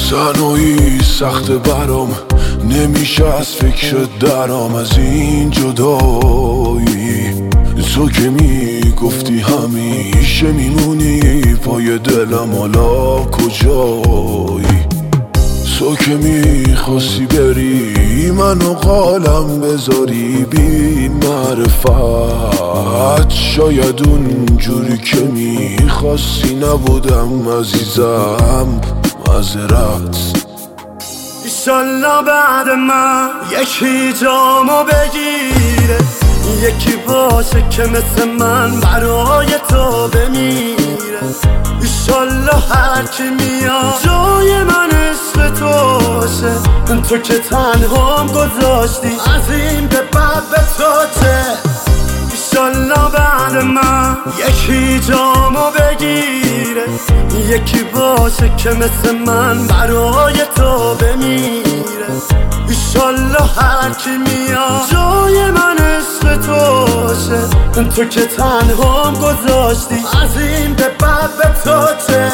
تنهایی سخت برام، نمیشه از فکر درام از این جدایی. تو که میگفتی همیشه میمونی پای دلم، حالا کجایی؟ تو که میخواستی بری منو قالم بذاری بی معرفت، شاید اونجوری که میخواستی نبودم عزیزم، معذرت. ایشالله بعد من یکی جامو بگیره، یکی باشه که مثل من برای تو بمیره. ایشالله هر کی میاد جای من عشق توشه، تو که تنهام گذاشتی از این به بعد به تو چه. ایشالله بعد من یکی جامو بگیره، یکی باشه که مثل من برای تو بمیره. ایشالله هر کی میاد جای من عشق توشه، تو که تنهام گذاشتی از این به بعد به تو چه.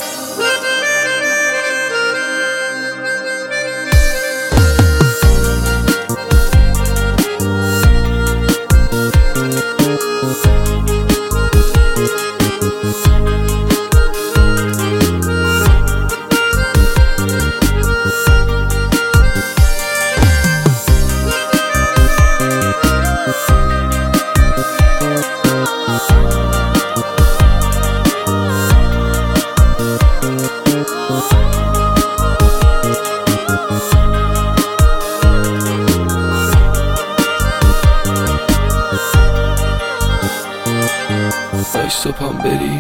وایسا پام بری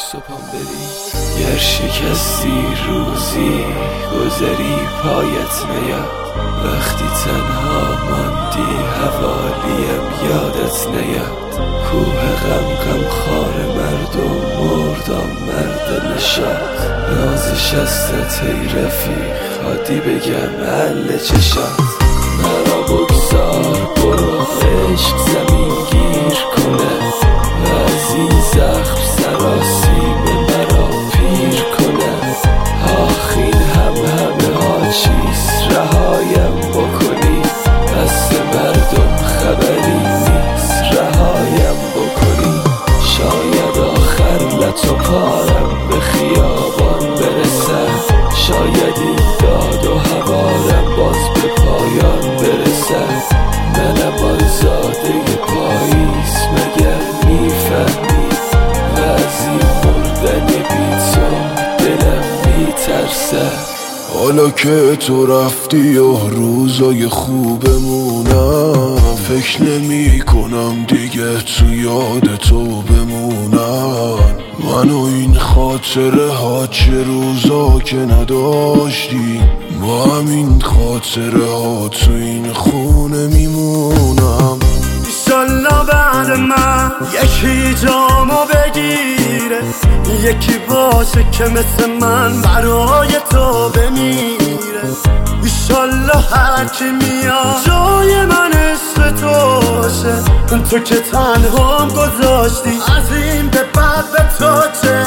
گر شکستی روزی گذری پایت نیاد، وقتی تنها ماندی حوالیم یادت نیاد. کوه غم خار مردم مردم مرد نشاد، نازش استت ای رفیق حادی بگم محل چشاد. مرا بگذار برو عشق زمین گیر کنه، از این زخم سراسیم مرا پیر کنه. آخین همه ها چیست رهایم بکنی، دست مردم خبری نیست رهایم بکنی. شاید آخر لط و پارم به خیابان برسه، شاید این داد و هوارم باز به پایان برسه. منم آزاده پاییز مگر میفهمی، و از این مردن بی تو دلم میترسه. حالا که تو رفتی و روزای خوبمونم، فکر نمی کنم دیگه تو یاد تو بمونم. من و این خاطره ها چه روزا که نداشتیم، با همین خاطره ها تو این خونه میمونم. ایشالله بعد من یکی جامو بگیره، یکی باشه که مثل من برای تو بمیره. ایشالله هر کی میاد جای من عشق توشه، تو که تنهام گذاشتی از این به بعد به تو چه.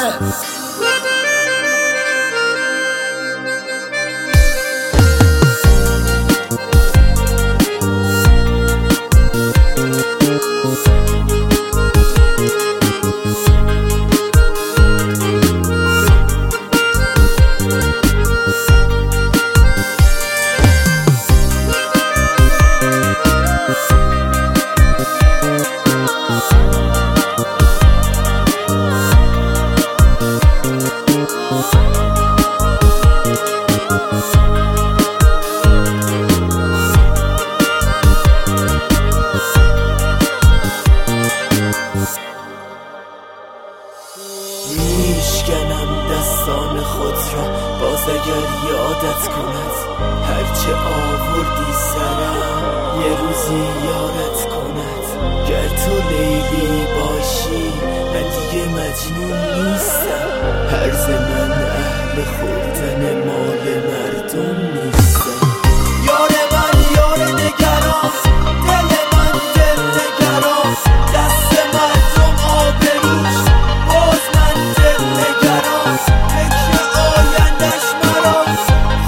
میشکنم دستان خود را باز اگر یادت کند، هرچه آوردی سرم یه روزی یادت کند. گر تو لیلی باشی من دیگه مجنون نیستم، هرز من اهل خوردن مال مردم نیستم. یار من یار نگران، دل من دل نگران، دست مردم آبروش باز من دل نگران. فکر آیندش مرا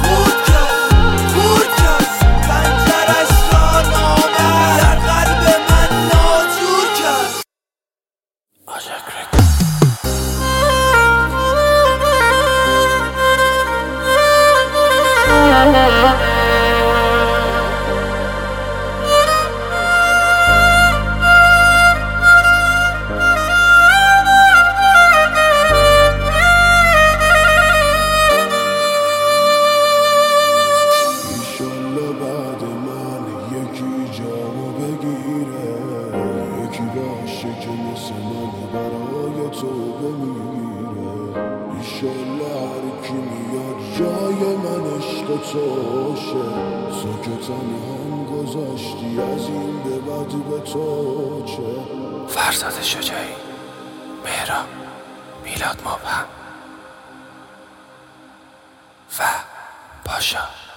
باشه که مثل من برای تو بمیره. ایشالله هر کی میاد جای من عشق توشه. تو که تنهام گذاشتی از این به بعد به تو چه؟ فرزاد شجاعی، مهران، میلاد مبهم و پاشا.